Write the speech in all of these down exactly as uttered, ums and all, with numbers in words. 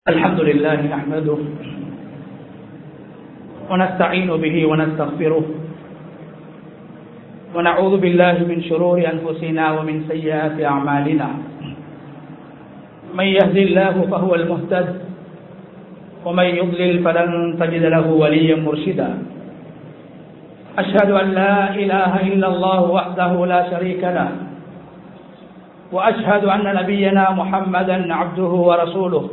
الحمد لله نحمده ونستعين به ونستغفره ونعوذ بالله من شرور أنفسنا ومن سيئات أعمالنا من يهد الله فهو المهتد ومن يضلل فلن تجد له وليا مرشدا أشهد أن لا إله إلا الله وحده لا شريك له وأشهد أن نبينا محمدا عبده ورسوله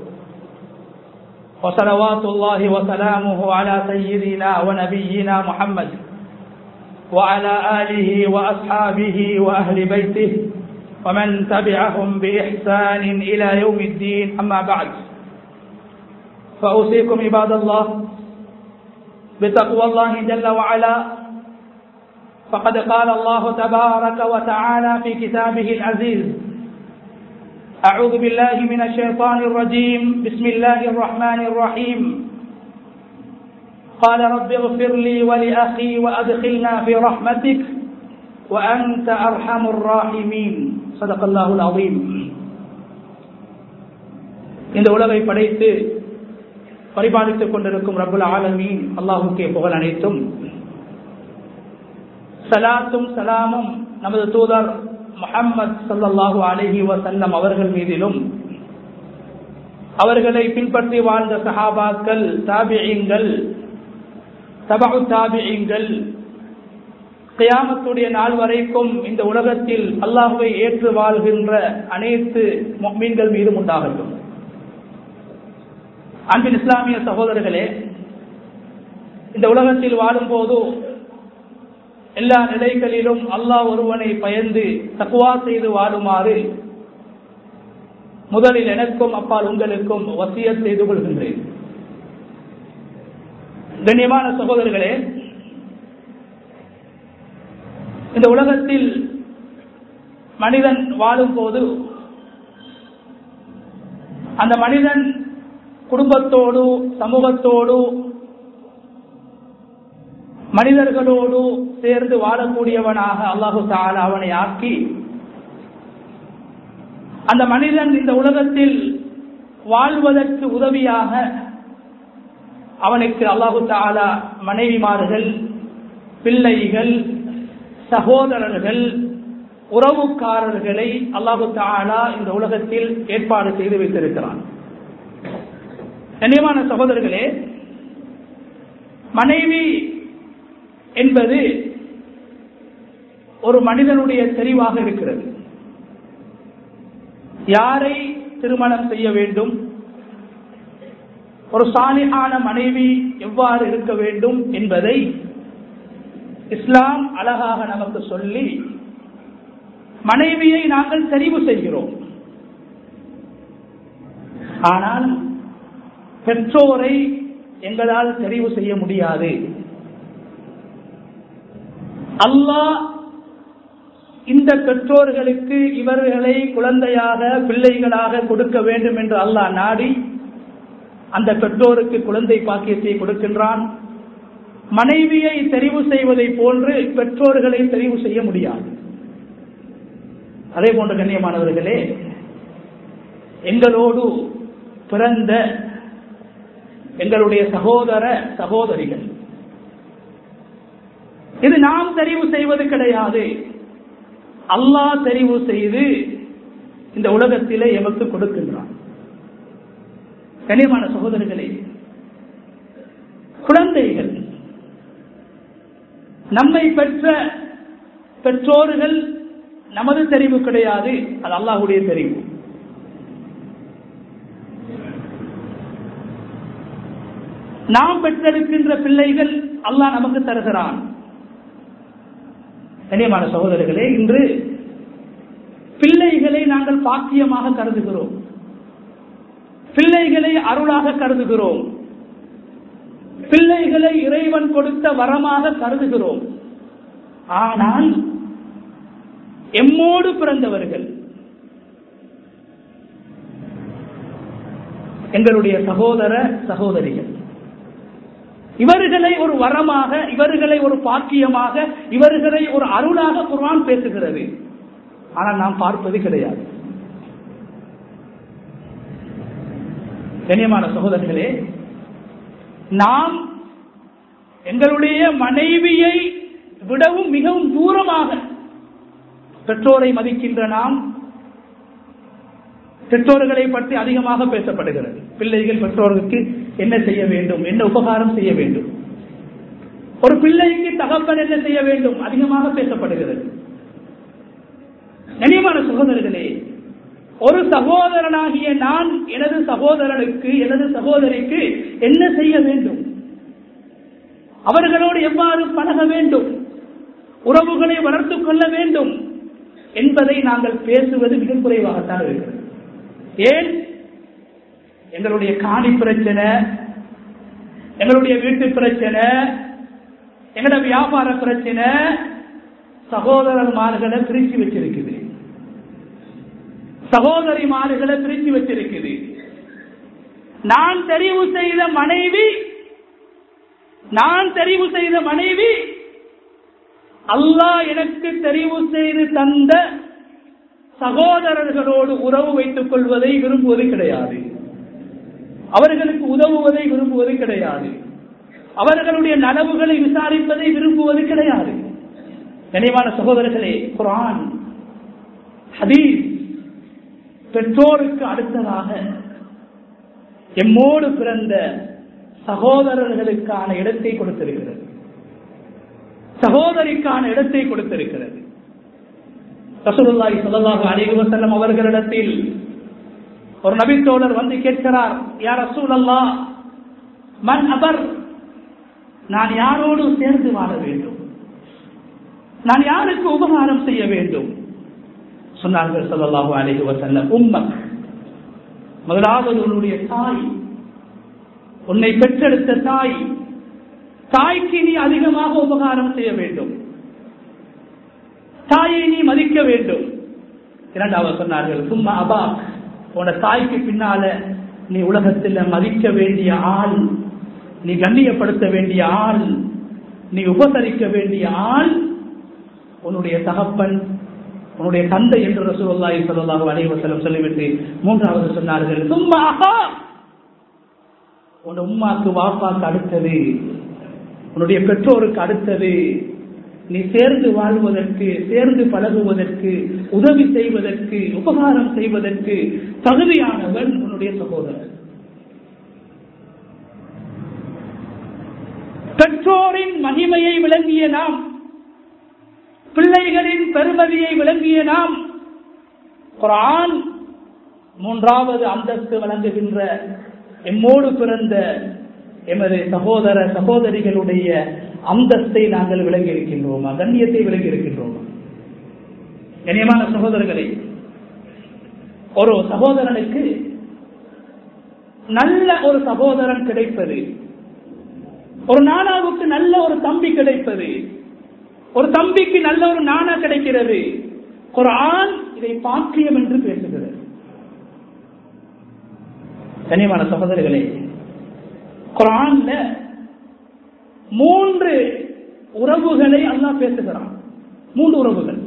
وصلوات الله وسلامه على سيدنا ونبينا محمد وعلى آله وأصحابه وأهل بيته ومن تبعهم بإحسان إلى يوم الدين. أما بعد، فأوصيكم عباد الله بتقوى الله جل وعلا، فقد قال الله تبارك وتعالى في كتابه العزيز: أعوذ بالله من الشيطان الرجيم، بسم الله الرحمن الرحيم. قال رب اغفر لي ولأخي وأدخلنا في رحمتك وأنت أرحم الراحمين. صدق الله العظيم. இந்த உலகை படைத்து பரிபாலித்துக் கொண்டிருக்கும் ரப்புல் ஆலமீன் அல்லாஹ்வுக்கே புகழ் அனைத்தும். சலாத்தும் சலாமும் நமது தூதர் முஹம்மது ஸல்லல்லாஹு அலைஹி வஸல்லம் அவர்கள் மீதிலும், அவர்களை பின்பற்றி வாழ்ந்த சஹாபாக்கள், தாபிஈன்கள், தபஉ தாபிஈன்கள், கியாமத்துடைய நாள் வரைக்கும் இந்த உலகத்தில் அல்லாஹ்வை ஏற்று வாழ்கின்ற அனைத்து முஃமின்கள் மீதும் உண்டாகட்டும். அன்பின் இஸ்லாமிய சகோதரர்களே, இந்த உலகத்தில் வாழும் போது எல்லா நிலைகளிலும் அல்லாஹ் ஒருவனை பயந்து தக்வா செய்து வாழுமாறு முதலில் எனக்கும் அப்பால் உங்களுக்கும் வசியத் செய்து கொள்கின்றேன். கண்ணியமான சகோதரர்களே, இந்த உலகத்தில் மனிதன் வாழும் போது அந்த மனிதன் குடும்பத்தோடு, சமூகத்தோடு, மனிதர்களோடு சேர்ந்து வாழக்கூடியவனாக அல்லாஹு தஆலா அவனை ஆக்கி, அந்த மனிதன் இந்த உலகத்தில் வாழ்வதற்கு உதவியாக அவனுக்கு அல்லாஹு தஆலா மனைவிமார்கள், பிள்ளைகள், சகோதரர்கள், உறவுக்காரர்களை அல்லாஹு தஆலா இந்த உலகத்தில் ஏற்பாடு செய்து வைத்திருக்கிறான். கண்ணியமான சகோதரர்களே, மனைவி என்பது ஒரு மனிதனுடைய தெரிவாக இருக்கிறது. யாரை திருமணம் செய்ய வேண்டும், ஒரு சாலிஹான மனைவி எவ்வாறு இருக்க வேண்டும் என்பதை இஸ்லாம் அழகாக நமக்கு சொல்லி மனைவியை நாங்கள் தெரிவு செய்கிறோம். ஆனால் பெற்றோரை எங்களால் தெரிவு செய்ய முடியாது. அல்லாஹ் இந்த பெற்றோர்களுக்கு இவர்களை குழந்தையாக, பிள்ளைகளாக கொடுக்க வேண்டும் என்று அல்லாஹ் நாடி அந்த பெற்றோருக்கு குழந்தை பாக்கியத்தை கொடுக்கின்றான். மனைவியை தெரிவு செய்வதை போன்று பெற்றோர்களை தெரிவு செய்ய முடியாது. அதே போன்ற கண்ணியமானவர்களே, எங்களோடு பிறந்த எங்களுடைய சகோதர சகோதரிகள், இது நாம் தெரிவு செய்வது கிடையாது. அல்லாஹ் தெரிவு செய்து இந்த உலகத்திலே எமக்கு கொடுக்கின்றான். கண்ணியமான சகோதரர்களே, குழந்தைகள் நம்மை பெற்ற பெற்றோர்கள் நமது தெரிவு கிடையாது, அது அல்லாஹ்வுடைய தெரிவு. நாம் பெற்றெடுக்கின்ற பிள்ளைகள் அல்லாஹ் நமக்கு தருகிறான். கண்ணியமான சகோதரர்களே, இன்று பிள்ளைகளை நாங்கள் பாக்கியமாக கருதுகிறோம், பிள்ளைகளை அருளாக கருதுகிறோம், பிள்ளைகளை இறைவன் கொடுத்த வரமாக கருதுகிறோம். ஆனால் எம்மோடு பிறந்தவர்கள், எங்களுடைய சகோதர சகோதரிகள், இவர்களை ஒரு வரமாக, இவர்களை ஒரு பாக்கியமாக, இவர்களை ஒரு அருளாக குர்ஆன் பேசுகிறது. ஆனால் நாம் பார்ப்பது கிடையாது. கண்ணியமான சகோதரர்களே, நாம் எங்களுடைய மனைவியை விடவும் மிகவும் தூரமாக பெற்றோரை மதிக்கின்ற நாம், பெற்றோர்களை பற்றி அதிகமாக பேசப்படுகிறது. பிள்ளைகள் பெற்றோருக்கு என்ன செய்ய வேண்டும், என்ன உபகாரம் செய்ய வேண்டும், ஒரு பிள்ளைக்கு தகப்பன் என்ன செய்ய வேண்டும், அதிகமாக பேசப்படுகிறது. கண்ணியமான சகோதரர்களே, ஒரு சகோதரனாகிய நான் எனது சகோதரனுக்கு எனது சகோதரிக்கு என்ன செய்ய வேண்டும், அவர்களோடு எவ்வாறு பழக வேண்டும், உறவுகளை வளர்த்துக் கொள்ள வேண்டும் என்பதை நாங்கள் பேசுவது மிக குறைவாகத்தான் இருக்கிறது. ஏன்? எங்களுடைய காணி பிரச்சனை, எங்களுடைய வீட்டு பிரச்சனை, எங்களுடைய வியாபார பிரச்சனை சகோதரர்மார்களை பிரிச்சு வச்சிருக்குது, சகோதரிமார்களை பிரிச்சு வச்சிருக்குது. நான் தெரிவு செய்த மனைவி நான் தெரிவு செய்த மனைவி அல்லாஹ் எனக்கு தெரிவு செய்து தந்த சகோதரர்களோடு உறவு வைத்துக் கொள்வதை விரும்புவது கிடையாது, அவர்களுக்கு உதவுவதை விரும்புவது கிடையாது, அவர்களுடைய நலவுகளை விசாரிப்பதை விரும்புவது கிடையாது. கனிவான சகோதரர்களே, குர்ஆன் ஹதீஸ் பெற்றோருக்கு அடுத்ததாக எம்மோடு பிறந்த சகோதரர்களுக்கான இடத்தை கொடுத்திருக்கிறது, சகோதரிக்கான இடத்தை கொடுத்திருக்கிறது. ரசூலுல்லாஹி ஸல்லல்லாஹு அலைஹி வஸல்லம் அவர்களிடத்தில் ஒரு நபித்தோழர் வந்து கேட்கிறார், யா ரசூலல்லாஹ், மன் அபர், நான் யாரோடு சேர்ந்து வாழ வேண்டும், நான் யாருக்கு உபகாரம் செய்ய வேண்டும்? சொன்னார்கள் ஸல்லல்லாஹு அலைஹி வஸல்லம், உம்மக், முதலாவது உன்னுடைய தாய், உன்னை பெற்றெடுத்த தாய், தாய்க்கு நீ அதிகமாக உபகாரம் செய்ய வேண்டும், தாயை நீ மதிக்க வேண்டும். இரண்டாவது சொன்னார்கள், சும்மா அபாக், உன தாய்க்கு பின்னால நீ உலகத்தில் மதிக்க வேண்டிய ஆள், நீ கண்ணியப்படுத்த வேண்டிய ஆள், நீ உபசரிக்க வேண்டிய ஆள் உன்னுடைய தகப்பன், உன்னுடைய தந்தை என்று ரசூலுல்லாஹி ஸல்லல்லாஹு அலைஹி வஸல்லம் சொல்லிவிட்டு மூன்றாவது சொன்னார்கள், சும்மா அஹா, உன் உம்மாக்கு வாப்பாக்கு அடுத்தது, உன்னுடைய பெற்றோருக்கு அடுத்தது, நீ சேர்ந்து வாழ்வதற்கு, சேர்ந்து பழகுவதற்கு, உதவி செய்வதற்கு, உபகாரம் செய்வதற்கு தகுதியானவன் உன்னுடைய சகோதரர். பெற்றோரின் மகிமையை விளங்கிய நாம், பிள்ளைகளின் பெருமதியை விளங்கிய நாம், குர்ஆன் மூன்றாவது அந்தஸ்து வழங்குகின்ற எம்மோடு பிறந்த எமது சகோதர சகோதரிகளுடைய அந்தஸ்தை நாங்கள் விளங்கி இருக்கின்றோமா, கண்ணியத்தை விளங்கி இருக்கின்றோமா? கண்ணியமான சகோதரர்களே, ஒரு சகோதரனுக்கு நல்ல ஒரு சகோதரன் கிடைப்பது, ஒரு நானாவுக்கு நல்ல ஒரு தம்பி கிடைப்பது, ஒரு தம்பிக்கு நல்ல ஒரு நானா கிடைக்கிறது, குர்ஆன் இதை பாக்கியம் என்று பேசுகிறது. கண்ணியமான சகோதரர்களே, குர்ஆன்ல மூன்று உறவுகளை அல்லாஹ் பேசுகிறான். மூன்று உறவுகள்,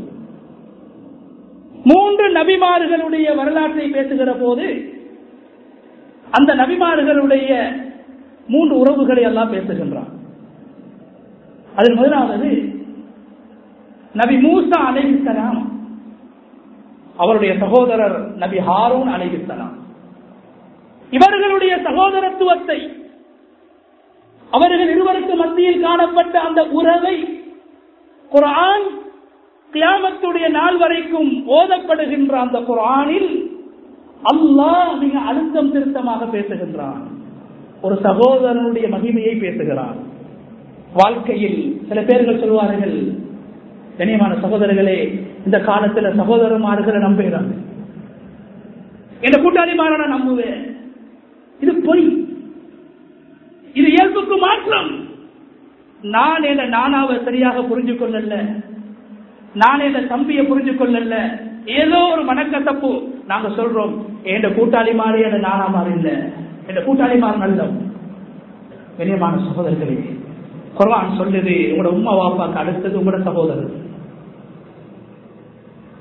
மூன்று நபிமார்களுடைய வரலாற்றை பேசுகிற போது அந்த நபிமார்களுடைய மூன்று உறவுகளை அல்லாஹ் பேசுகின்றான். அதில் முதலாவது நபி மூசா அலைஹிஸ்ஸலாம், அவருடைய சகோதரர் நபி ஹாரூன் அலைஹிஸ்ஸலாம். இவர்களுடைய சகோதரத்துவத்தை, அவர்கள் இருவருக்கு மத்தியில் காணப்பட்ட அந்த உறவை குர்ஆன் கியாமத்துடைய நாள் வரைக்கும் ஓதப்படுகின்ற அந்த குர்ஆனில் அல்லாஹ் மிக அழுத்தம் திருத்தமாக பேசுகின்றான். ஒரு சகோதரனுடைய மகிமையை பேசுகிறான். வாழ்க்கையில் சில பேர்கள் சொல்வார்கள், கண்ணியமான சகோதரர்களே, இந்த காலத்தில் சகோதரமார்களை நம்புகிறாங்க, இந்த கூட்டாளிமாரை நம்புவேன். இது பொய், இது இயல்புக்கு மாற்றம். நான் என்ன நானாவை சரியாக புரிஞ்சு கொள்ளல, நான் என்ன தம்பியை புரிஞ்சு கொள்ளல, ஏதோ ஒரு மனக்கசப்பு. நாங்க சொல்றோம், என் கூட்டாளி மாறி என்ன நானா மாறி இல்ல, என் கூட்டாளி மாறு நல்ல. கண்ணியமான சகோதரர்களே, குர்ஆன் சொல்லுது, உங்களோட உம்மா வாப்பாக்கு அடுத்தது உங்களோட சகோதரர்.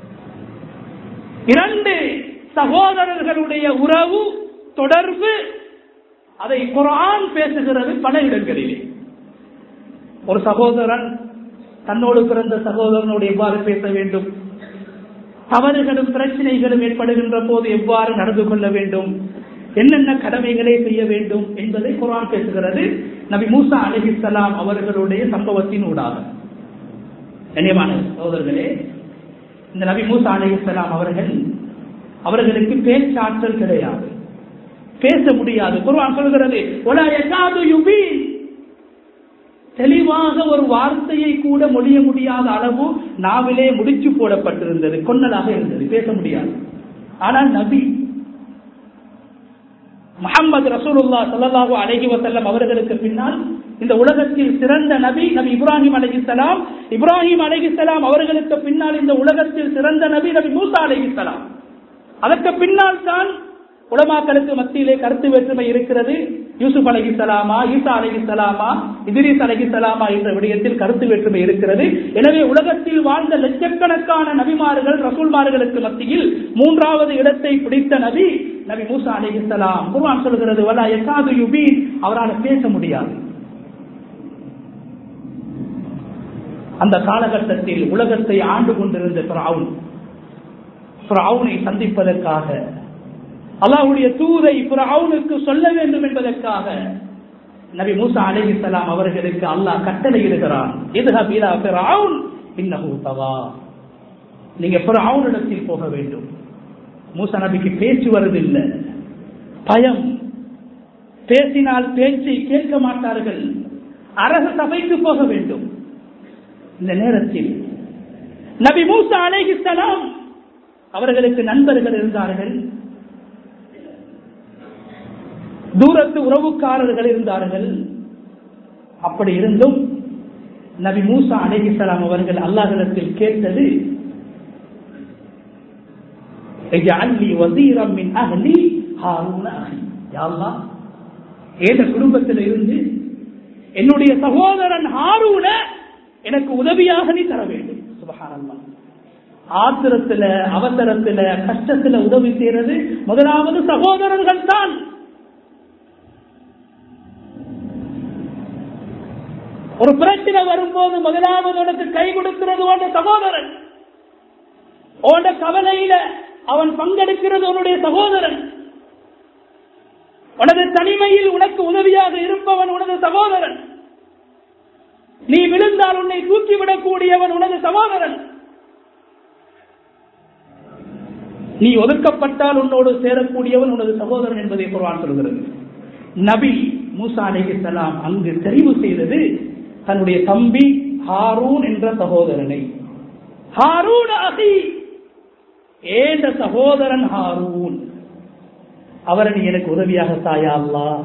இரண்டு சகோதரர்களுடைய உறவு தொடர்பு அதை குர்ஆன் பேசுகிறது பல இடங்களிலே. ஒரு சகோதரன் தன்னோடு பிறந்த சகோதரனோடு எவ்வாறு பேச வேண்டும், தவறுகளும் பிரச்சனைகளும் ஏற்படுகின்ற போது எவ்வாறு நடந்து கொள்ள வேண்டும், என்னென்ன கடமைகளை செய்ய வேண்டும் என்பதை குர்ஆன் பேசுகிறது. நபி மூசா அலைஹிஸ்ஸலாம் அவர்களுடைய சம்பவத்தின் ஊடாக. கண்ணியமான சகோதரர்களே, இந்த நபி மூசா அலைஹிஸ்ஸலாம் அவர்கள் அவர்களுக்கு பேச்சாற்றல் கிடையாது, பேச முடியாது. குர்ஆன் சொல்கிறது வலா யகாது யுபீன், தெளிவாக ஒரு வார்த்தையை கூட மொழிய முடியாத அளவு நாவிலே முடிச்சு போடப்பட்டிருந்தது, கொன்னலாக இருந்தது, பேச முடியாது. ஆனால் நபி முஹம்மது ரசூலுல்லாஹ் ஸல்லல்லாஹு அலைஹி வஸல்லம் அவர்களுக்கு பின்னால் இந்த உலகத்தில் சிறந்த நபி நபி இப்ராஹிம் அலைஹிஸ்ஸலாம். இப்ராஹிம் அலைஹிஸ்ஸலாம் அவர்களுக்கு பின்னால் இந்த உலகத்தில் சிறந்த நபி நபி மூசா அலைஹிஸ்ஸலாம். அதற்கு பின்னால் தான் உலமாக்களுக்கு மத்தியிலே கருத்து வேற்றுமை இருக்கிறது. யூசுப் அலைஹிஸ்ஸலாமா, ஈசா அலைஹிஸ்ஸலாமா, இத்ரீஸ் அலைஹிஸ்ஸலாமா என்ற விடயத்தில் கருத்து வேற்றுமை இருக்கிறது. எனவே உலகத்தில் வாழ்ந்த லட்சக்கணக்கான நபிமார்கள் ரசூல்மார்களுக்கு மத்தியில் மூன்றாவது இடத்தை பிடித்த நபி நபி மூசா அலைஹிஸ்ஸலாம். குர்ஆன் சொல்கிறது வலா யகாது யுபீன், அவரால் பேச முடியாது. அந்த காலகட்டத்தில் உலகத்தை ஆண்டு கொண்டிருந்த ஃபிரௌன், ஃபிரௌனை சந்திப்பதற்காக அல்லாஹ்வுடைய தூதை ஃபிரௌனுக்கு சொல்ல வேண்டும் என்பதற்காக நபி மூசா அலைஹிஸ்ஸலாம் அவர்களுக்கு அல்லாஹ் கட்டளையிடுகிறான், இத்ஹப் இலா ஃபிரௌன் இன்னஹு தகா, நீங்க ஃபிரௌனிடத்தில் போக வேண்டும். மூசா நபிக்கு பேச்சு வருவதில்லை, பயம், பேசினால் பேச்சை கேட்க மாட்டார்கள், அரச சபைக்கு போக வேண்டும். இந்த நேரத்தில் நபி மூசா அலைஹிஸ்ஸலாம் அவர்களுக்கு நண்பர்கள் இருந்தார்கள், தூரத்து உறவுக்காரர்கள் இருந்தார்கள். அப்படி இருந்தும் நபி மூசா அலைஹிஸ்ஸலாம் அவர்கள் அல்லாஹ்விடத்தில் கேட்டது, இஜஅல்னி வஸீரம் மின் அஹ்லி ஹாரூன அஹி, யா அல்லாஹ், என் குடும்பத்தில் இருந்து என்னுடைய சகோதரன் ஹாரூன எனக்கு உதவியாக நீ தர வேண்டும். சுப்ஹானல்லாஹ். ஆத்திரத்துல, அவசரத்துல, கஷ்டத்துல உதவி செய்யறது முதலாவது சகோதரர்கள் தான். ஒரு பிரச்சனை வரும்போது முதலாவது உனக்கு கை கொடுக்கிறது உன்னுடைய சகோதரன், உன்னுடைய கவலையில அவன் பங்கெடுக்கிறது உன்னுடைய சகோதரன், உனது தனிமையில் உனக்கு உதவியாக இருப்பவன் உனது சகோதரன், நீ விழுந்தால் உன்னை தூக்கிவிடக்கூடியவன் உனது சகோதரன், நீ ஒதுக்கப்பட்டால் உன்னோடு சேரக்கூடியவன் உனது சகோதரன் என்பதை குர்ஆன் சொல்கிறது. நபி மூசா அலைஹிஸ்ஸலாம் அங்கு தெரிவு செய்தது தன்னுடைய தம்பி ஹாரூன் என்ற சகோதரனை. ஹாரூன் அஹி, ஏண்ட சகோதரன் ஹாரூன், அவரை நீ எனக்கு உதவியாக தாயா அல்லாஹ்.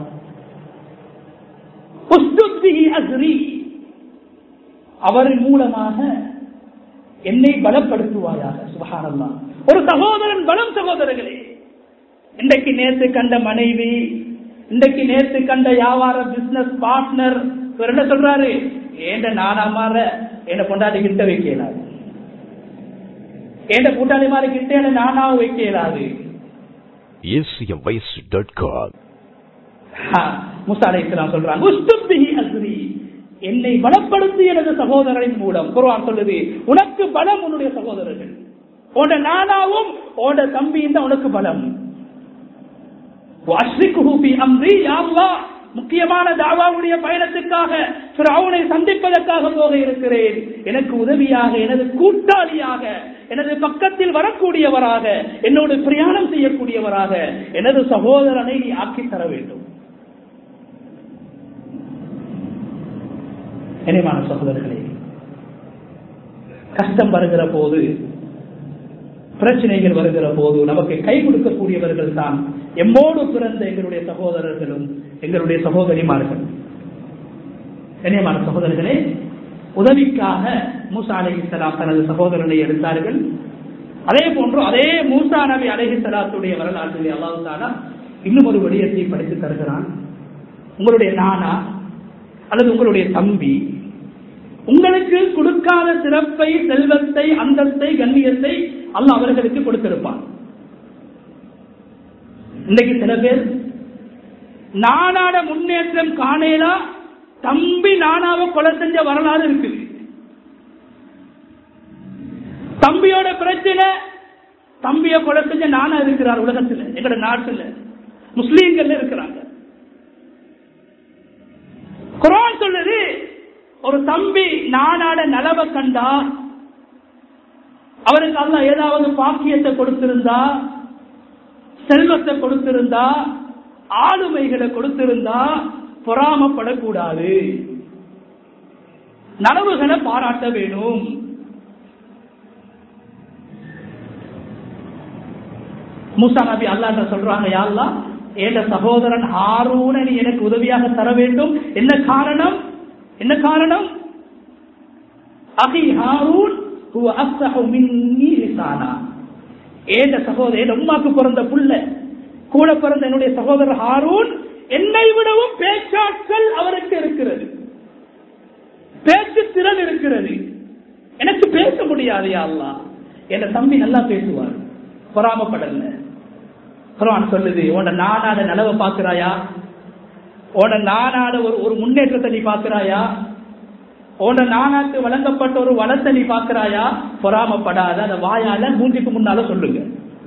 உஸ்துத் பிஹி அஸ்ரி, அவரின் மூலமாக என்னை பலப்படுத்துவாயாக. சுப்ஹானல்லாஹ். ஒரு சகோதரன் பலம். சகோதரர்களே, இன்றைக்கு நேற்று கண்ட மனைவி, இன்றைக்கு நேற்று கண்ட வியாபார பிசினஸ் பார்ட்னர் இவர் என்ன சொல்றாரு, ஏண்ட நானா மாற என்ன கொண்டாடி கிட்ட வைக்கலாது, ஏண்ட கூட்டாளி மாற கிட்ட என்ன நானாவும் வைக்கலாது. மூசா அலைஹிஸ்ஸலாம் சொல்றாங்க, உஸ்துத் பிஹி அஸ்ரி, என்னை பலப்படுத்தி எனது சகோதரனின் மூலம். குர்ஆன் சொல்லுது, உனக்கு பலம் உன்னுடைய சகோதரர்கள், உன்னுடைய நானாவும் உன்னுடைய தம்பியும் தான் உனக்கு பலம். வஷ்ரிக்ஹு ஃபீ அம்ரி, யா அல்லாஹ், முக்கியமான தாவாவுடைய பயணத்துக்காக ஃபிரௌனை சந்திப்பதற்காக போக இருக்கிறேன், எனக்கு உதவியாக, எனது கூட்டாளியாக, எனது பக்கத்தில் வரக்கூடியவராக, என்னோடு பிரயாணம் செய்யக்கூடியவராக எனது சகோதரனை நீ ஆக்கி தர வேண்டும். இனிமான சகோதரர்களே, கஷ்டம் வருகிற போது, பிரச்சனைகள் வருகிற போது நமக்கு கை கொடுக்கக்கூடியவர்கள் தான் எம்மோடு பிறந்த எங்களுடைய சகோதரர்களும் எங்களுடைய சகோதரிமார்கள். இனிமான சகோதரர்களே, உதவிக்காக மூசா அலைஹிஸ்ஸலாம் தனது சகோதரனை எடுத்தார்கள். அதே போன்று அதே மூசா நபி அலைஹிஸ்ஸலாத்துடைய வரலாற்றிலே அல்லாஹ் தஆலா இன்னும் ஒரு விடயத்தை படித்து தருகிறான். உங்களுடைய நானா அல்லது உங்களுடைய தம்பி உங்களுக்கு கொடுக்காத சிறப்பை, செல்வத்தை, அந்தஸ்தை, கண்ணியத்தை அல்லாஹ் அவர்களுக்கு கொடுத்திருப்பான். இன்றைக்கு சில பேர் நானாட முன்னேற்றம் காணேலா, தம்பி நானாவை கொலை செஞ்ச வரலாறு இருக்குது. தம்பியோட பிரச்சனை, தம்பிய கொலை செஞ்ச நானா இருக்கிறார் உலகத்தில், எங்கட நாட்டில் முஸ்லீம்கள் இருக்கிறாங்க. குர்ஆன் சொல்லுது, ஒரு தம்பி நானாட நலவை கண்டா, அவருக்கு அல்லாஹ் ஏதாவது பாக்கியத்தை கொடுத்திருந்தா, செல்வத்தை கொடுத்திருந்தா, ஆளுமைகளை கொடுத்திருந்தா பொறாமப்படக்கூடாது, நலவுகளை பாராட்ட வேணும். மூசா நபி அல்லாஹ் சொல்றாங்க, யா அல்லாஹ், என் சகோதரன் ஹாரூனை நீ எனக்கு உதவியாக தர வேண்டும். என்ன காரணம்? என்ன காரணம்? அகி ஹாரூன் ஹுவ அஃஸஹு மின்னி லிசானா. ஏண்ட சகோதரன், உம்மாக்கு பிறந்த புள்ள, கூட பிறந்த என்னுடைய சகோதரர் ஹாரூன் என்னை விடவும் பேச்சாற்றல் அவருக்கு இருக்கிறது, பேச்சு திறன் இருக்கிறது. எனக்கு பேச முடியாது யா அல்லாஹ். என் தம்பி நல்லா பேசுவார், பொறாமப்படல. குர்ஆன் சொல்லுது, உன்ன நானாட நலவை பார்க்கிறாயா? உன்ன நானாட ஒரு ஒரு முன்னேற்றத்தை நீ பார்க்கிறாயா? உன்ன நானாக்கு வழங்கப்பட்ட ஒரு வளத்தை நீ பார்க்கிறாயா? பொறாமப்படாத, அந்த வாயால மூஞ்சிக்கு முன்னால சொல்லுங்க.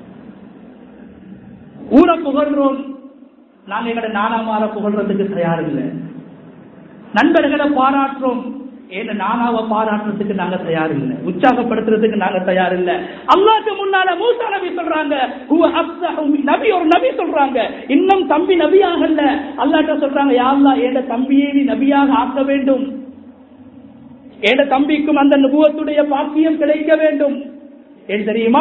ஊரை புகழ்றோம், நாங்க எங்கட நானாமார புகழ்றதுக்கு தயார் இல்லை. நண்பர்களை பாராட்டுறோம், ஏன்னா நானாவை பாராட்டுறதுக்கு நாங்க தயார் இல்லை, உற்சாகப்படுத்துறதுக்கு நாங்க தயார் இல்லை. அல்லாஹ்க்கு முன்னால மூசா நபி சொல்றாங்க, நபி ஒரு நபி சொல்றாங்க, இன்னும் தம்பி நபியாக இல்ல. அல்லாஹ்ட்ட சொல்றாங்க, யா அல்லாஹ், ஏண்ட தம்பியை நீ நபியாக ஆக்க வேண்டும், ஏண்ட தம்பிக்கும் அந்த நபுவத்துடைய பாக்கியம் கிடைக்க வேண்டும். ஏன் தெரியுமா?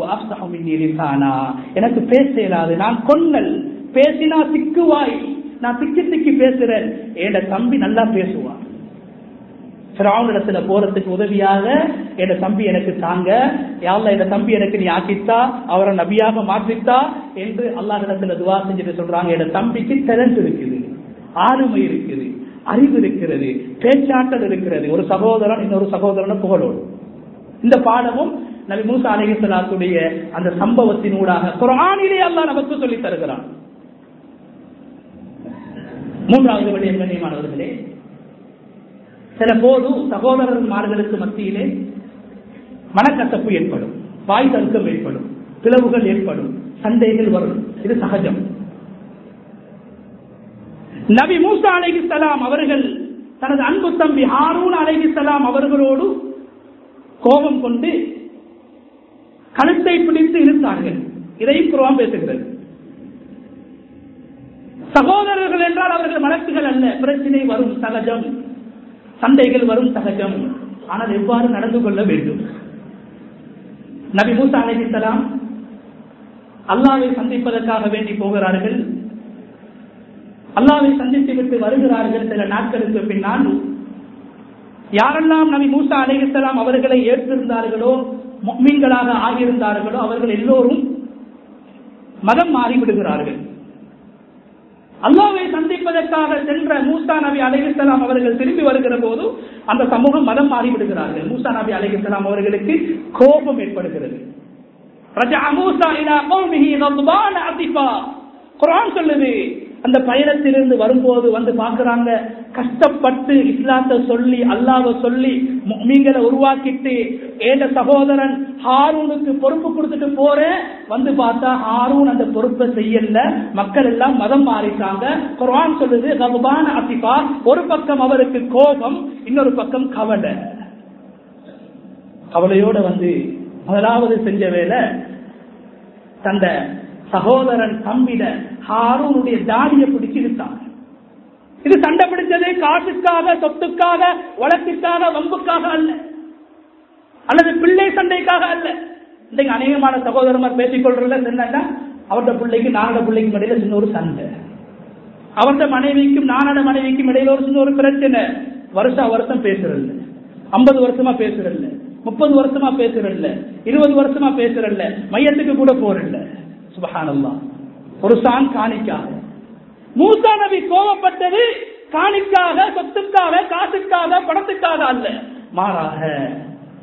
எனக்கு பேச இயலாது, நான் கொன்னல், பேசினா திக்குவாய், நான் திக்கி திக்கி பேசுறேன். ஏண்ட தம்பி நல்லா பேசுவான். ஃபிரௌனிடத்துல போறதுக்கு உதவியாக என் தம்பி எனக்கு தாங்க, யா அல்லாஹ், என் தம்பி எனக்கு நீ ஆக்கித்தா, அவரை நபியாக மாற்றித்தா என்று அல்லாஹ்விடத்துல துஆ செஞ்சுட்டு சொல்றாங்க. என் தம்பிக்கு டேலண்ட் இருக்குது, ஆளுமை இருக்குது, அறிவு இருக்கிறது, பேச்சாற்றல் இருக்கிறது. ஒரு சகோதரன் இன்னொரு சகோதரனை புகழோடு. இந்த பாடமும் நபி மூசா அலைஹிஸ்ஸலாத்துடைய அந்த சம்பவத்தினூடாக குர்ஆனிலே அல்லாஹ் நமக்கு சொல்லி தருகிறான். மூன்றாவது வழி கண்ணியமானவர்களே, சில போது சகோதரர்களுக்கு மத்தியிலே மனக்கசப்பு ஏற்படும், வாய் தர்க்கம் ஏற்படும், பிளவுகள் ஏற்படும், சண்டைகள் வரும். இது சகஜம். நபி மூசா அலைஹிஸ்ஸலாம் அவர்கள் தனது அன்பு தம்பி ஹாரூன் அலைஹிஸ்ஸலாம் அவர்களோடு கோபம் கொண்டு கழுத்தை பிடித்து இழுத்தார்கள். இதையும் குர்ஆன் பேசுகிறது. சகோதரர்கள் என்றால் அவர்கள் வழக்குகள் அல்ல, பிரச்சனை வரும் சகஜம், சண்டைகள் வரும் சகஜம். ஆனால் எவ்வாறு நடந்து கொள்ள வேண்டும்? நபி மூசா அலைஹிஸ்ஸலாம் அல்லாஹ்வை சந்திப்பதற்காக வேண்டி போகிறார்கள். அல்லாஹ்வை சந்தித்து விட்டு வருகிறார்கள். சில நாட்களுக்கு பின்னால் யாரெல்லாம் நபி மூசா அலைஹிஸ்ஸலாம் அவர்களை ஏற்றிருந்தார்களோ, முஃமின்களாக ஆகியிருந்தார்களோ, அவர்கள் எல்லோரும் மதம் மாறிவிடுகிறார்கள். அல்லாஹ்வை சந்திப்பதற்காக சென்ற மூசா நபி அலைஹிஸ்ஸலாம் அவர்கள் திரும்பி வருகிற போது அந்த சமூகம் மதம் மாறிவிடுகிறார்கள். மூசா நபி அலைஹிஸ்ஸலாம் அவர்களுக்கு கோபம் ஏற்படுகிறது. ரஜஅ மூசா இலா கௌமிஹி கத்பான அஸிஃபா. குர்ஆன் சொல்லுது, அந்த பயணத்திலிருந்து வரும்போது வந்து பார்க்கிறாங்க, கஷ்டப்பட்டு இஸ்லாத்தை சொல்லி அல்லாஹ்வை சொல்லி முஃமின்களை உருவாக்கிட்டு ஏண்ட சகோதரன் ஹாரூனுக்கு பொறுப்பு கொடுத்துட்டு போறேன், வந்து பார்த்தா ஹாரூன் அந்த பொறுப்பை செய்யல, மக்கள் எல்லாம் மதம் மாறிட்டாங்க. குர்ஆன் சொல்லுது கத்பான அஸிஃபா. ஒரு பக்கம் அவருக்கு கோபம், இன்னொரு பக்கம் கவலை. கவலையோட வந்து முதலாவது செஞ்ச வேலை, தந்த சகோதரன் தம்பிட ஹாரூனுடைய தாடியை பிடிச்சு இழுத்தாங்க. இது சண்டை பிடிச்சதே காசுக்காக, சொத்துக்காக, வழக்கிற்காக, வம்புக்காக அல்ல, அல்லது பிள்ளை சண்டைக்காக அல்ல. இன்றைக்கு அநேகமான சகோதரமார் பேசிக் கொள்றதுல என்னன்னா, அவருடைய பிள்ளைக்கு நானோட பிள்ளைக்கும் இடையில சின்ன ஒரு சண்டை, அவருடைய மனைவிக்கும் நானோட மனைவிக்கும் இடையில ஒரு சின்ன ஒரு பிரச்சனை. வருஷா வருஷம் பேசுறதில்ல, ஐம்பது வருஷமா பேசுறதில்ல, முப்பது வருஷமா பேசுறதில்ல, இருபது வருஷமா பேசுறதில்ல, மையத்துக்கு கூட போறதில்ல. சுப்ஹானல்லாஹ். ஒரு சான் காணிக்காக மூசா நபி கோபப்பட்டது காணிக்காக, சொத்துக்காக, காசுக்காக, பணத்துக்காக அல்ல, மாறாக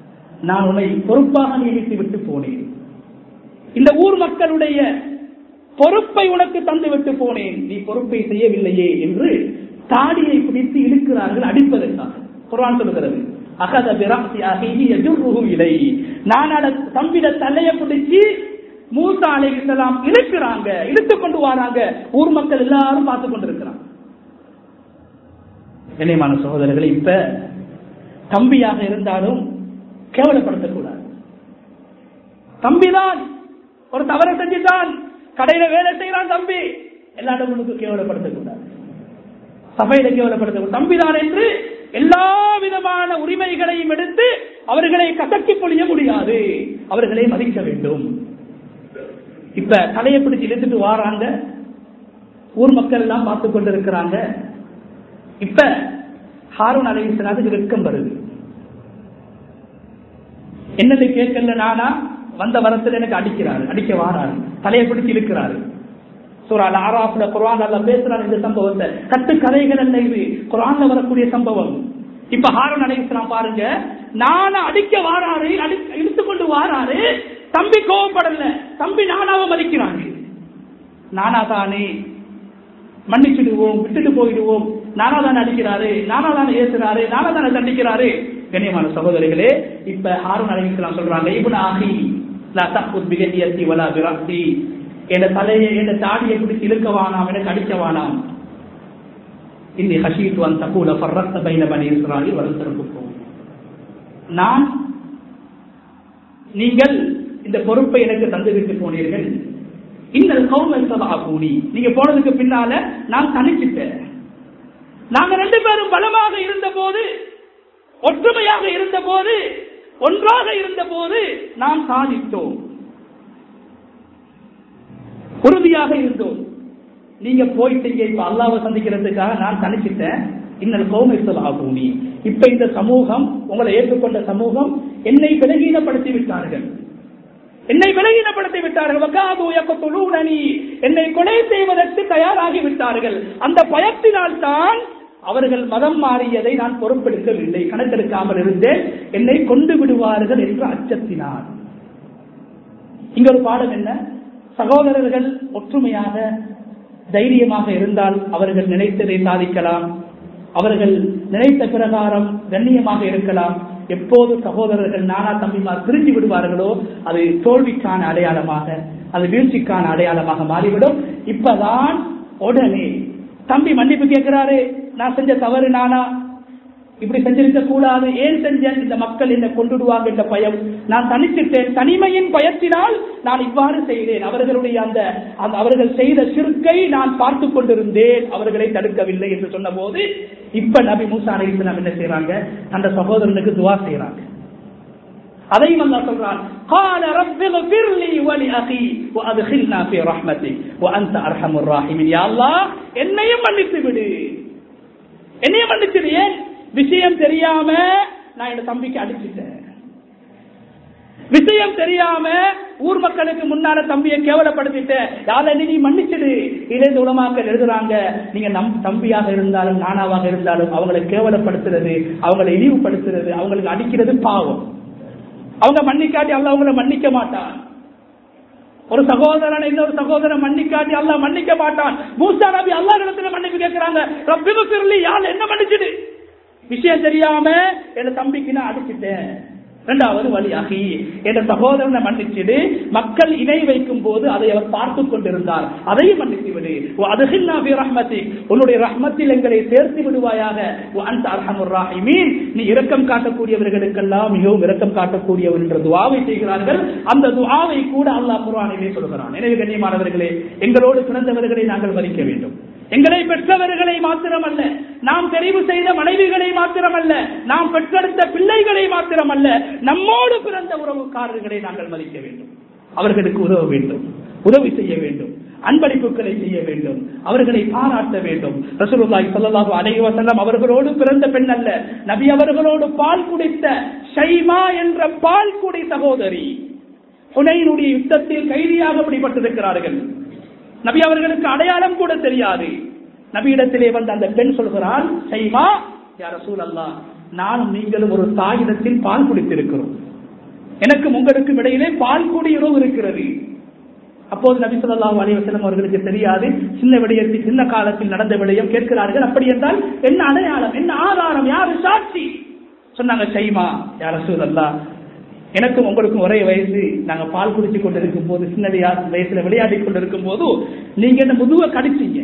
நான் உன்னை பொறுப்பாக நியமித்து விட்டு போனேன். இந்த ஊர் மக்களுடைய பொறுப்பை உனக்கு தந்து விட்டு போனேன், நீ பொறுப்பை செய்யவில்லையே என்று தாடியை பிடித்து இழுக்கிறார்கள் அடிப்பதற்காக. குர்ஆன் சொல்கிறது, அகத பிரஹ்தி அஹீஹி யஜுருஹு இலை. நானட தம்பிட தலையை பிடிச்சி மூசா அலைஹிஸ்ஸலாம் இழுக்கிறாங்க, இழுத்து கொண்டு வராங்க. ஊர் மக்கள் எல்லாரும் பார்த்து கொண்டிருக்கிறாங்க. கண்ணியமான சகோதரர்களே, இப்ப தம்பியாக இருந்தாலும் கேவலப்படுத்தக்கூடாது. தம்பிதான் ஒரு தவறை செஞ்சுதான், கடையில வேலை செய்யறான் தம்பி, எல்லா இடமும் கேவலப்படுத்தக்கூடாது, சபையில கேவலப்படுத்தக்கூடாது. தம்பிதான் என்று எல்லா விதமான உரிமைகளையும் எடுத்து அவர்களை கசக்கி பொழிய முடியாது, அவர்களை மதிக்க வேண்டும். இப்ப தலையை பிடிச்சு இழுத்துட்டு வாராங்க, ஊர் மக்கள் எல்லாம் பார்த்து கொண்டிருக்கிறாங்க. இப்ப ஹாரூன் அலைஹிஸ்ஸலாத்துக்கு வெட்கம் வருது. என்னது கேட்கல, நானா வந்த வரத்துல எனக்கு அடிக்கிறாரு, அடிக்க வாராரு, தலையை பிடிச்சு இழுக்கிறாரு. சூரா அல் ஆராஃப்ல குர்ஆன்ல அல்லாஹ் பேசுறான் இந்த சம்பவத்தை. கட்டு கதைகள் அல்ல இது, குர்ஆன்ல வரக்கூடிய சம்பவம். இப்ப ஹாரூன் அலைஹிஸ்ஸலாம் பாருங்க, நானா அடிக்க வாராரு, இழுத்துக்கொண்டு வாராரு, தம்பி கோவப்படல, தம்பி நானாவை மதிக்கிறாங்க. நானா தானே மன்னிச்சுடுவோம், விட்டுட்டு போயிடுவோம், நானா தானே அடிக்கிறாரு, நானா தானே ஏசுறாரு, நானா தானே தண்டிக்கிறாரு. கண்ணியமான சகோதரிகளே, இப்ப ஹாரூன் அலைஹிஸ்ஸலாம் சொல்றாங்க, இப்னு அஹி லா தഖுத் பிஹியத்தி வலா பிரஹ்தி, என்ற தலையை என்ற தாடியை பிடித்து இழுக்க வானாம், எனக்கு அடிக்க வானாம். இன்னி ஹஷீது அன் தகூல ஃபர்ரக்த பைன பனி இஸ்ராயீல் வலம் தர்குக்கும். நான் நீங்கள் இந்த பொறுப்பை எனக்கு தந்துவிட்டு போனீர்கள், இன்னல் கௌம தபஅூனி, நீங்க போனதுக்கு பின்னால நான் தனிச்சிட்டேன். நாங்க ரெண்டு பேரும் பலமாக இருந்த போது, ஒற்றுமையாக இருந்த போது, ஒன்றாக இருந்த போது நாம் சாதித்தோம், உறுதியாக இருந்தோம். நீங்க போயிட்டீங்க, இப்ப அல்லாஹ்வை சந்திக்கிறதுக்காக நான் தனிச்சிட்டேன். இன்னல் கௌம தபஅூனி, இப்ப இந்த சமூகம், உங்களை ஏற்றுக்கொண்ட சமூகம் என்னை விலகீனப்படுத்தி விட்டார்கள், என்னை விலகீனப்படுத்தி விட்டார்கள். என்னை கொலை செய்வதற்கு தயாராகி விட்டார்கள். அந்த பயத்தினால் தான் அவர்கள் மதம் மாறியதை நான் பொறுப்பெடுக்கவில்லை, கணக்கெடுக்காமல் இருந்தேன், என்னை கொண்டு விடுவார்கள் என்ற அச்சத்தினால். இங்க ஒரு பாடம் என்ன? சகோதரர்கள் ஒற்றுமையாக தைரியமாக இருந்தால் அவர்கள் நினைத்ததை சாதிக்கலாம், அவர்கள் நினைத்த பிரகாரம் கண்ணியமாக இருக்கலாம். எப்போது சகோதரர்கள் நானா தம்பிமார் பிரிஞ்சு விடுவார்களோ அது தோல்விக்கான அடையாளமாக, அது வீழ்ச்சிக்கான அடையாளமாக மாறிவிடும். இப்பதான் உடனே தம்பி மன்னிப்பு கேட்கிறாரு, நான் செஞ்ச தவறு, நானா இப்படி செஞ்சிருக்க கூடாது, ஏன் செஞ்சேன், இந்த மக்கள் என்னை கொண்டுடுவாங்க என்ற பயம், நான் தனிச்சிட்டேன், தனிமையின் பயத்தினால் நான் இவ்வாறு செய்தேன், அவர்களுடைய அந்த அவர்கள் செய்த சிறுக்கை நான் பார்த்து கொண்டிருந்தேன், அவர்களை தடுக்கவில்லை என்று சொன்ன போது இப்ப நபி மூசா அலைஹிஸ்ஸலாம் என்ன செய்யறாங்க, அந்த சகோதரனுக்கு துஆ செய்யறாங்க. அதையும் அல்லாஹ் சொல்றான், قال رب اغفر لي ولأخي وادخلنا في رحمتك وانت ارحم الراحمين. யா அல்லாஹ், என்னையும் மன்னித்து விடு, என்னையும் மன்னித்து விடு. ஏன் விஷயம் தெரியாம நான் என் தம்பிக்கு அடிச்சிட்டேன், விஷயம் தெரியாம ஊர் மக்களுக்கு முன்னால தம்பியை கேவலப்படுத்திட்டேன், யாரை நீ மன்னிச்சிடு. இதே உலமாக்கள் எழுதுறாங்க, நீங்க நம் தம்பியாக இருந்தாலும் நானாவாக இருந்தாலும் அவங்களை கேவலப்படுத்துறது, அவங்களை இழிவுபடுத்துறது, அவங்களுக்கு அடிக்கிறது பாவம். அவங்க மன்னிக்காட்டி அல்லாஹ் அவங்களை மன்னிக்க மாட்டான். ஒரு சகோதரன் இன்னொரு சகோதரன் மன்னிக்காட்டி அல்லாஹ் மன்னிக்க மாட்டான். மூசா நபி அல்லாஹ் இடத்துல மன்னிப்பு கேட்கிறாங்க, ரப்பிகுஃபிர்லி, யாழ் என்ன மன்னிச்சிடு, விஷயம் தெரியாம என் தம்பிக்கு நான் அடிச்சிட்டேன். இரண்டாவது வழியாகி என்ற சகோதரனை மன்னிச்சிடு. மக்கள் இணை வைக்கும் போது அதை அவர் பார்த்து கொண்டிருந்தார், அதையும் மன்னித்து விடு. அதுஹில்னா ஃபீ ரஹ்மத்திக், உன்னுடைய ரஹ்மத்தில் எங்களை சேர்த்து விடுவாயாக. அன்த அர்ஹமுர் ராஹிமீன், நீ இரக்கம் காட்டக்கூடியவர்களுக்கெல்லாம் மிகவும் இரக்கம் காட்டக்கூடியவர் என்ற துஆவை செய்கிறார்கள். அந்த துஆவை கூட அல்லாஹ் குர்ஆனிலே சொல்கிறான். எனவே கண்ணியமானவர்களே, எங்களோடு பிறந்தவர்களை நாங்கள் மதிக்க வேண்டும். எங்களை பெற்றவர்களை மாத்திரமல்ல, நாம் தெரிவு செய்த மனைவிகளை மாத்திரமல்ல, நாம் பெற்றெடுத்த பிள்ளைகளை மாத்திரமல்ல, நம்மோடு பிறந்த உறவுக்காரர்களை நாங்கள் மதிக்க வேண்டும். அவர்களுக்கு உதவ வேண்டும், உதவி செய்ய வேண்டும், அன்பளிப்புகளை செய்ய வேண்டும், அவர்களை பாராட்ட வேண்டும். ரசூலுல்லாஹி ஸல்லல்லாஹு அலைஹி வஸல்லம் அவர்களோடு பிறந்த பெண் அல்ல, நபி அவர்களோடு பால் குடித்த ஷைமா என்ற பால் குடி சகோதரி ஹுனைனுடைய யுத்தத்தில் கைதியாக பிடிபட்டிருக்கிறார்கள். நபி அவர்களுக்கு அடையாளம் கூட தெரியாது. நபியிடத்திலே வந்து அந்த பெண் சொல்கிறாள், ஷைமா, யா ரசூலல்லாஹ், நானும் நீங்களும் ஒரு தாயிடத்தில் பால் குடித்திருக்கிறோம், எனக்கும் உங்களுக்கும் இடையிலே பால் குடி உறவு இருக்கிறது, அப்போது நபி ஸல்லல்லாஹு அலைஹி வஸல்லம் அவர்களுக்கு தெரியாது, சின்ன விடயத்தில் சின்ன காலத்தில் நடந்த விடயம். கேட்கிறார்கள், அப்படி என்றால் என்ன அடையாளம், என்ன ஆதாரம், யாரு சாட்சி? சொன்னாங்க, ஷைமா யா ரசூலல்லாஹ், எனக்கும் உங்களுக்கும் ஒரே வயசு, நாங்க பால் குடிச்சு கொண்டிருக்கும் போது, சின்ன வயசுல விளையாடி கொண்டிருக்கும் போது நீங்க என்ன முதுக கடிச்சீங்க,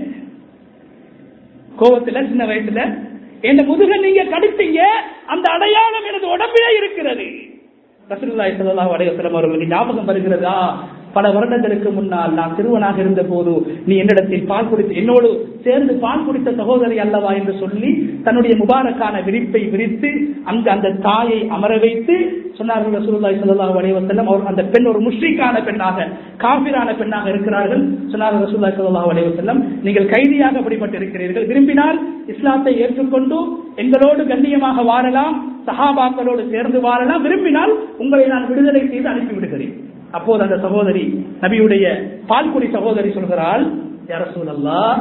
கோபத்துல சின்ன வயசுல என்ன முதுக நீங்க கடிச்சீங்க, அந்த அடையாளம் எனது உடம்பிலே இருக்கிறது. ரசூலுல்லாஹி ஸல்லல்லாஹு அலைஹி வஸல்லம் அவர்களுக்கு ஞாபகம் வருகிறதா, பல வருடங்களுக்கு முன்னால் நான் சிறுவனாக இருந்த போது நீ என்னிடத்தில் பால் குடித்து என்னோடு சேர்ந்து பால் குடித்த சகோதரி அல்லவா என்று சொல்லி தன்னுடைய முபாரக்கான விரிப்பை விரித்து அங்கு அந்த தாயை அமர வைத்து சொன்னார்கள் ரசூலுல்லாஹி ஸல்லல்லாஹு அலைஹி வஸல்லம். அவர் அந்த பெண் ஒரு முஷ்ரிக்கான பெண்ணாக, காஃபிரான பெண்ணாக இருக்கிறார்கள். சொன்னார்கள் ரசூலுல்லாஹி ஸல்லல்லாஹு அலைஹி வஸல்லம், நீங்கள் கைதியாக அப்படிப்பட்டிருக்கிறீர்கள், விரும்பினால் இஸ்லாத்தை ஏற்றுக்கொண்டு எங்களோடு கண்ணியமாக வாழலாம், சஹாபாக்களோடு சேர்ந்து வாழலாம், விரும்பினால் உங்களை நான் விடுதலை செய்து அனுப்பிவிடுகிறேன். அப்போது அந்த சகோதரி, நபியுடைய பால்குடி சகோதரி சொல்கிறாள், யா ரசூலல்லாஹ்,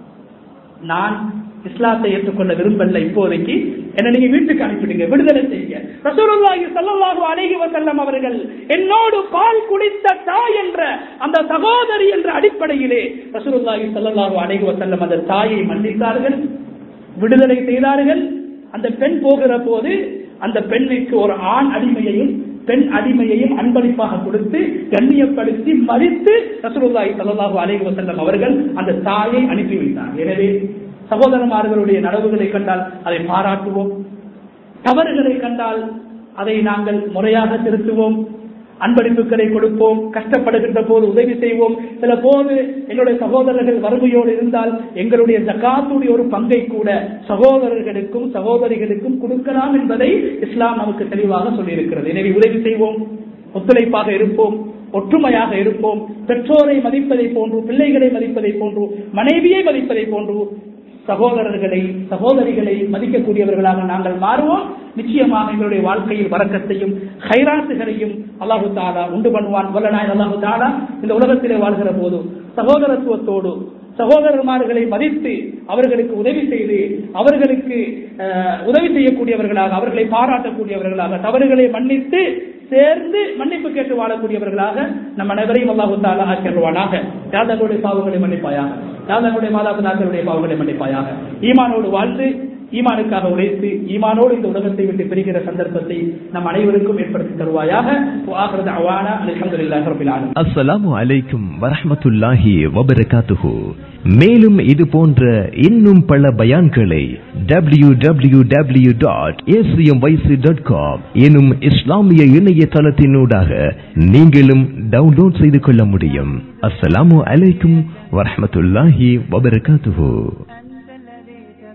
நான் இஸ்லாத்தை ஏற்றுக்கொள்ள விரும்பல, இப்போதைக்கு என்ன நீங்க வீட்டுக்கு அனுப்பிடுங்க, விடுதலை செய்ய. ரசூலுல்லாஹி ஸல்லல்லாஹு அலைஹி வஸல்லம் அவர்கள் என்னோடு பால் குடித்த தாய் என்ற அந்த சகோதரி என்ற அடிப்படையிலே ரசூலுல்லாஹி ஸல்லல்லாஹு அலைஹி வஸல்லம் அந்த தாயை மன்னித்தார்கள், விடுதலை செய்தார்கள். அந்த பெண் போகிற போது அந்த பெண்ணுக்கு ஒரு ஆண் அடிமையையும் பெண் அடிமையையும் அன்பளிப்பாக கொடுத்து கண்ணியப்படுத்தி மதித்து ரசூலுல்லாஹி ஸல்லல்லாஹு அலைஹி வஸல்லம் அவர்கள் அந்த தாயை அனுப்பி வைத்தார். எனவே சகோதரமார்களுடைய நடவுகளை கண்டால் அதை பாராட்டுவோம், தவறுகளை கண்டால் அதை நாங்கள் முறையாக திருத்துவோம், அன்பளிப்புகளை கொடுப்போம், கஷ்டப்படுகின்ற போது உதவி செய்வோம். சில போது எங்களுடைய சகோதரர்கள் வறுமையோடு இருந்தால் எங்களுடைய ஜகாத்துடைய ஒரு பங்கை கூட சகோதரர்களுக்கும் சகோதரிகளுக்கும் கொடுக்கலாம் என்பதை இஸ்லாம் நமக்கு தெளிவாக சொல்லியிருக்கிறது. எனவே உதவி செய்வோம், ஒத்துழைப்பாக இருப்போம், ஒற்றுமையாக இருப்போம். பெற்றோரை மதிப்பதை போன்று, பிள்ளைகளை மதிப்பதை போன்று, மனைவியை மதிப்பதை போன்று சகோதரர்களை சகோதரிகளை மதிக்கக்கூடியவர்களாக நாங்கள் மாறுவோம். நிச்சயமாக எங்களுடைய வாழ்க்கையில் வரக்கத்தையும் ஹைராத்துகளையும் அல்லாஹு தஆலா உண்டு பண்ணுவான். வல்லநாயன் அல்லாஹு தஆலா இந்த உலகத்திலே வாழ்கிற போது சகோதரத்துவத்தோடு சகோதரர்மார்களை மதித்து அவர்களுக்கு உதவி செய்து அவர்களுக்கு உதவி செய்யக்கூடியவர்களாக, அவர்களை பாராட்டக்கூடியவர்களாக, தவறுகளை மன்னித்து சேர்ந்து மன்னிப்பு கேட்டு வாழக்கூடியவர்களாக நம் அனைவரையும் அல்லாஹு தஆலா ஆக்கிடுவானாக. யாதவருடைய பாவங்களை மன்னிப்பாயாக, யாதவருடைய மாதாபிதாக்களுடைய பாவங்களை மன்னிப்பாயாக. ஈமானோடு வாழ்ந்து ஈமானுக்காக உழைத்து ஈமானோடு இந்த உலகத்தை விட்டு பிரிகிற சந்தர்ப்பத்தை நம் அனைவருக்கும் ஏற்படுத்தி தருவாயாக. அஸ்ஸலாமு அலைக்கும் வரஹ்மத்துல்லாஹி வபரகாத்துஹு. மேலும் இது போன்ற இன்னும் பல பயான்களை W W W dot A C M Y C காம் எனும் இஸ்லாமிய இணையதளத்தினூடாக நீங்களும் டவுன்லோட் செய்து கொள்ள முடியும். அஸ்ஸலாமு அலைக்கும் வரஹ்மத்துல்லாஹி வபரகாத்துஹு.